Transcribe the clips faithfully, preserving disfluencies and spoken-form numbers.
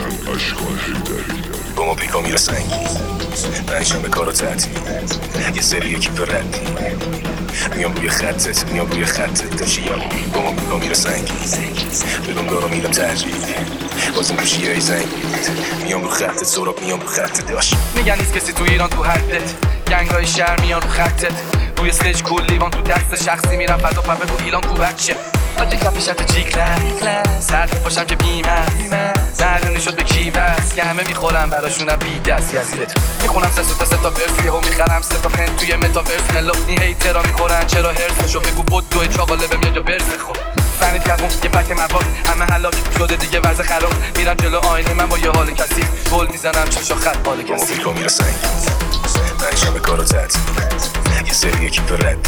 با ما پیکا میره سنگی پنجشنبه کارو تعطیل یه سری اکیپ ردی میام روی خطت میام روی خطت داشتیم با ما پیکا میره سنگی بدون دارو میدم ترجیح بازم گوشی های زنگی میام رو خطت سراب میام رو خطت داشت میگن نیست کسی تو ایران تو حدت گنگای شهر میان رو خطت روی استیج کل لیوان تو دست شخصی میرم فدا پپه تو ایلان تو بچه آجه کفی شرط چیکلر سرد باشم که بیمه معلومی شد به کی بس که همه میخورم براشونم بی دست یزیرت میخونم سه سه تا سه تا برفیه و میخرم سه تا پن توی متاورس ملوفنی هیترا میخورن چرا هرسشو بگو بود دوی چاقاله بهم یه جا برسه خب فنید کردم یه پک مواد همه حلاک شده دیگه وضع خراب میرم جلو آینه من با یه حال کسی گل میزنم چشا خط حال کسی با ما پیکا میره سنگی پنجشنبه کارو تعطیل یه سری اکیپ ردی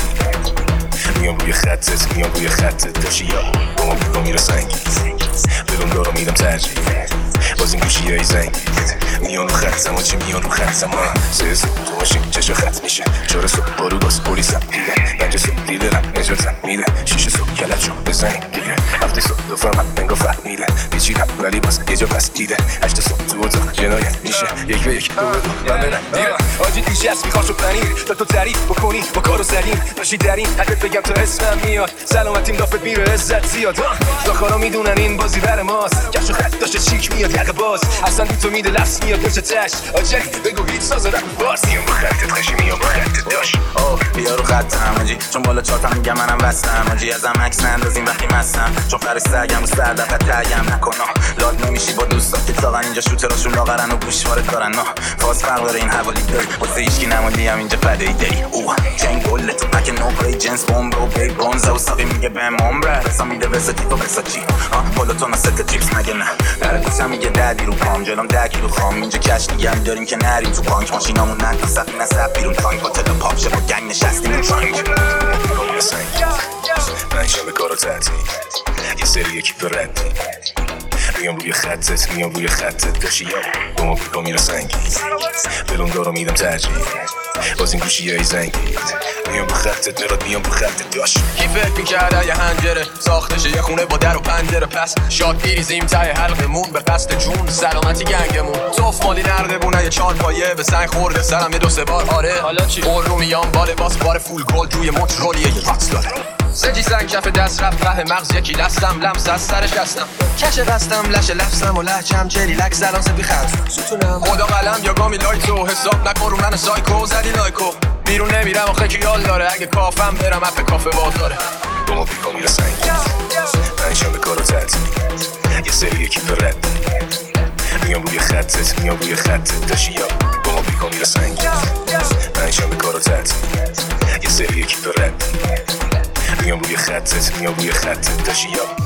میام روی خطت میام روی خطت داشتی یا با ما پیکا میره سنگی بدون دارو میدم ترجیح باز این گوشی های زنگی میان رو خطم و چی میان رو خطم ها سه صبح تو ماشین چشا خط میشه چهار صبح بارو باز پولیسم دیده پنج صبح دیدرم نجاتم میده شیش صبح کلچو بزنگ دیگه هفته صبح دو فهمم منگا فهمیده پیچیدم ولی باز یه جا پس دیده هشت صبح تو اتاق جنایت میشه یک به یک دو به دو من برم دیره آجی دیشه هست میخواشو پنیر تا تو تعریف بکنی با کارو زدیم باشی در این حدت بگم تا اسمم میاد سلامتیم دافت میره عزت زیاد داخارا میدونن این بازی بر ماست کفش و خط داشته چیک میاد یقه باز اصلا بی تو میده لفظ میاد پشت تش آجی بگو هیچ سازه رفت باز میام با خطت خشی میام با خطت داشت آه بیا رو خطم آجی چون بالا چاتم میگم منم وستم آجی ازم عکس نندازیم وقتی مستم چون فرستگم و سردقت ترگم نکنم لاد نمیشی با دوستات که تاقن اینجا شوتراشون لاغرن و گوشوارت دارن نه فاز فرق داره این حوالی داری واسه هیچکی نمالی هم اینجا فدایی داری اوه جنگ گله تو پک نو پلی جنس بومب و بی بونز و ساقی میگه بهم عمره رسا میده وسطی تو وسطی بالا تو نست جیپس مگه نه در گوشم میگه دردی رو پام جلوم ده کیلو خام اینجا کش دیگه هم داریم که نریم تو پانک ماشینامون نه تا صفی نه صف بیرون تانک با تلو پاپ شه با گنگ نشستیم این ترانک پنجشنبه کارو تعطیل یه سری اکیپ ردی میام روی خطت میام روی خطت داشتی یا با ما پیکا میره سنگی بدون دارو میدم ترجیح باز این گوشی های زنگی میام رو خطت مراد میام رو خطت داشت کی فکر میکرده یه هنجره ساختشه یه خونه با در و پنجره پس شاد بیریزیم ته حلقمون به قصد جون سلامتی گنگمون توف مالی نرده بونه یه چال پایه به سنگ خورده سرم یه دو سه بار آره حالا چی؟ قول رو میام باله باس بار فول گل جوی مچ رولیه یه رقص داره سجی سنگ کف دست رفت ره مغز یکی لستم لمس از سرش دستم کش بستم لش لفظم و لحجم چلی لک زلان سبی خرز ستونم خدا قلم یا گامی لایتو حساب نکن رو من سایکو زدی لایکو بیرون نمیرم آخه کیال داره اگه کافم برم اپ کافه باز داره با ما پیکا میره سنگی پنجشنبه کارو تعطیل یه سری اکیپ ردی میام روی خطت میام روی خطت داشتی یا با ما پیکا میره سنگی پنجشنبه کارو تعطیل یه سری اکیپ ردی میام روی خطت میام روی خطت داشتی یا